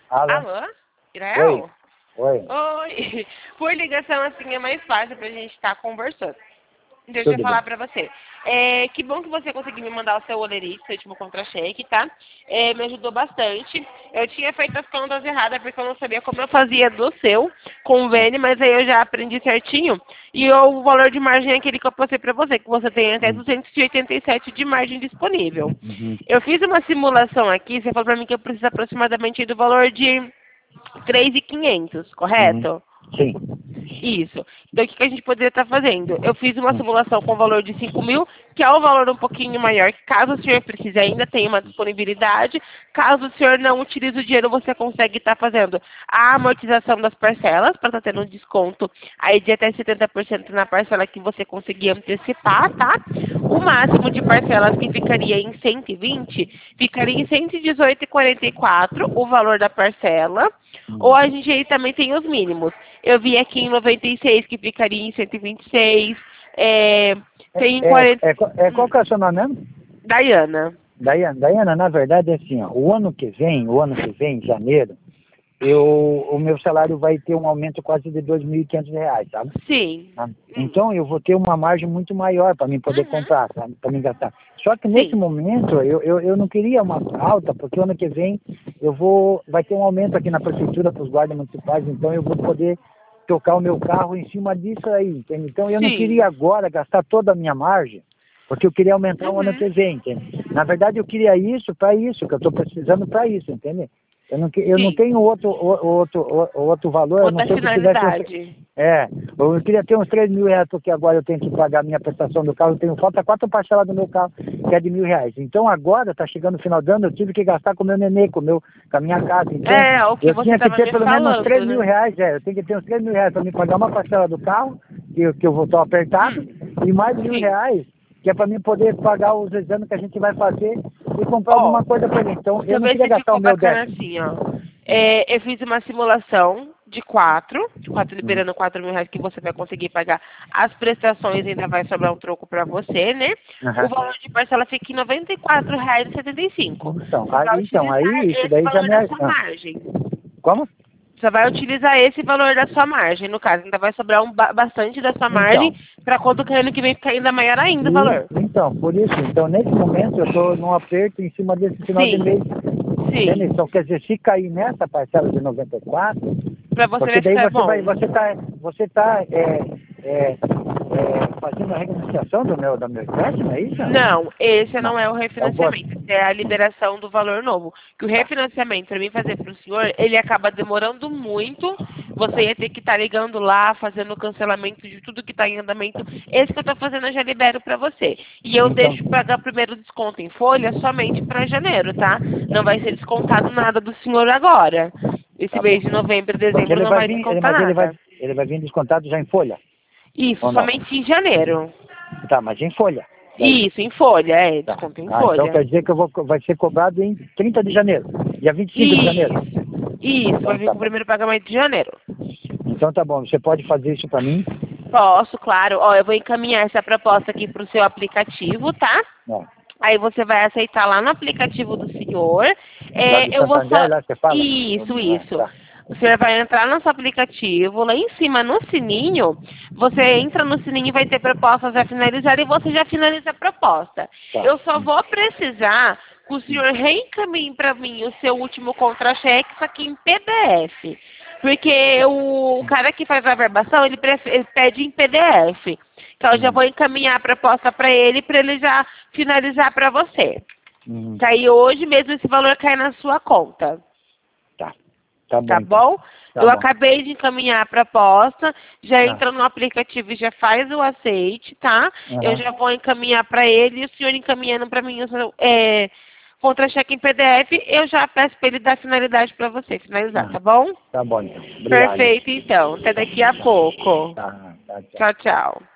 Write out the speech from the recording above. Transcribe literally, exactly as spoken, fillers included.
Alô? Alô? Israel? Oi. Oi. Oi. Por ligação assim é mais fácil pra gente estar conversando. Deixa eu Tudo falar bem. pra você. É, que bom que você conseguiu me mandar o seu olerite, seu último contra-cheque, tá? É, me ajudou bastante. Eu tinha feito as contas erradas porque eu não sabia como eu fazia do seu convênio, mas aí eu já aprendi certinho. E o valor de margem é aquele que eu passei pra você, que você tem até Uhum. duzentos e oitenta e sete de margem disponível. Uhum. Eu fiz uma simulação aqui, você falou pra mim que eu preciso aproximadamente do valor de três mil e quinhentos, Uhum. correto? Sim. Isso. Então, o que que a gente poderia estar fazendo? Eu fiz uma Uhum. simulação com valor de cinco mil, que é um valor um pouquinho maior, que caso o senhor precise ainda tem uma disponibilidade. Caso o senhor não utilize o dinheiro, você consegue estar fazendo a amortização das parcelas, para estar tendo um desconto aí de até setenta por cento na parcela que você conseguir antecipar, tá? O máximo de parcelas que ficaria em cento e vinte, ficaria em cento e dezoito e quarenta e quatro o valor da parcela. Ou Uhum. a gente aí também tem os mínimos. Eu vi aqui em noventa e seis que ficaria em cento e vinte e seis. É, tem em É, é, quarenta. é, qual- é, qual Hum, que é o seu nome mesmo? Dayana. Daiana. Daiana, na verdade, é assim, ó, o ano que vem, o ano que vem, em janeiro, eu, o meu salário vai ter um aumento quase de dois mil e quinhentos reais, sabe? Sim. Tá? Hum. Então eu vou ter uma margem muito maior para mim poder Uhum. comprar, para mim gastar. Só que nesse Sim. momento eu, eu, eu não queria uma alta, porque o ano que vem eu vou, vai ter um aumento aqui na prefeitura para os guardas municipais, então eu vou poder tocar o meu carro em cima disso aí, entende? Então eu não Sim. queria agora gastar toda a minha margem, porque eu queria aumentar o ano Uhum. que vem, entende? Na verdade eu queria isso para isso, que eu estou precisando para isso, entende? Eu não, que- eu não Sim. tenho outro, o- outro, o- outro valor, a não Outra ser que tivesse uns, finalidade. é, eu queria ter uns três mil reais, porque agora eu tenho que pagar a minha prestação do carro, eu tenho, falta quatro parcelas do meu carro, que é de mil reais. Então agora, está chegando o final do ano, eu tive que gastar com o meu nenê, com, o meu, com a minha casa. Então, É, o que eu você tinha que estava ter me pelo menos uns três falando, mil né? reais, é, eu tenho que ter uns três mil reais para me pagar uma parcela do carro, que, eu- que eu vou estar apertado, Hum. e mais mil Sim. reais, que é para mim poder pagar os exames que a gente vai fazer e comprar Ó, alguma coisa para mim. Então, deixa eu eu não ver queria se gastar o ficou meu bacana décimo. assim, ó. É, eu fiz uma simulação de quatro, de quatro Hum. liberando quatro mil reais que você vai conseguir pagar as prestações, ainda vai sobrar um troco para você, né? O Aham. valor de parcela fica em noventa e quatro reais e setenta e cinco. Então, Você aí, vai então, utilizar aí isso esse daí já valor me... da sua Ah, margem. como? Você vai utilizar esse valor da sua margem, no caso, ainda vai sobrar um ba- bastante da sua margem Então, para quando o ano que vem ficar ainda maior ainda o e, valor. então, por isso, então, nesse momento eu estou num aperto em cima desse final de Sim, mês, entende? sim. Então, quer dizer, se cair nessa parcela de noventa e quatro, Para você porque vai daí ficar você vai, bom. você está, você tá, é, é, é, fazendo a renegociação do meu, da meu empréstimo, é isso? Não, esse Não, não é o é o gosto. refinanciamento, esse é a liberação do valor novo. Que o Tá, refinanciamento, para mim fazer para o senhor, ele acaba demorando muito. Você tá, ia ter que estar ligando lá, fazendo o cancelamento de tudo que está em andamento. Esse que eu estou fazendo eu já libero para você. E eu então, deixo pagar primeiro o desconto em folha somente para janeiro, tá? Não vai ser descontado nada do senhor agora. Esse tá bom. mês de novembro e Porque dezembro ele não vai vai vir, ele, descontar mas ele vai, nada. ele vai vir descontado já em folha, Isso, ou não? somente em janeiro. Tá, mas em folha, daí. Isso, em folha, é, Tá. desconto em Ah, então folha. quer dizer que eu vou, vai ser cobrado em trinta de janeiro, dia vinte e cinco de janeiro. Isso, isso, vai Então vir tá com o bom. primeiro pagamento de janeiro. Então tá bom, você pode fazer isso para mim? Posso, claro. Ó, eu vou encaminhar essa proposta aqui para o seu aplicativo, tá? Não. Aí você vai aceitar lá no aplicativo do senhor. Lá do É, eu vou Santander, só. lá você fala? Isso, Ah, isso. tá. O senhor vai entrar no seu aplicativo, lá em cima no sininho, você entra no sininho e vai ter propostas a finalizar e você já finaliza a proposta. Tá. Eu só Hum, vou precisar que o hum. senhor reencaminhe para mim o seu último contra-cheque, isso aqui em P D F. Porque o, o cara que faz a verbação, ele, pref- ele pede em P D F. Então eu já Hum, vou encaminhar a proposta para ele, para ele já finalizar para você. hum. Que aí hoje mesmo esse valor cai na sua conta. Tá. Tá bom Tá então. bom? Tá Eu bom. acabei de encaminhar a proposta, já Tá. entra no aplicativo e já faz o aceite, tá? Eu Aham. já vou encaminhar para ele e o senhor encaminhando para mim o seu é, contra-cheque em P D F, eu já peço para ele dar finalidade para você finalizar, Ah, tá bom? tá bom então. Obrigado. Perfeito, então. Até daqui a pouco. Tá, tá, tchau. Tchau, tchau.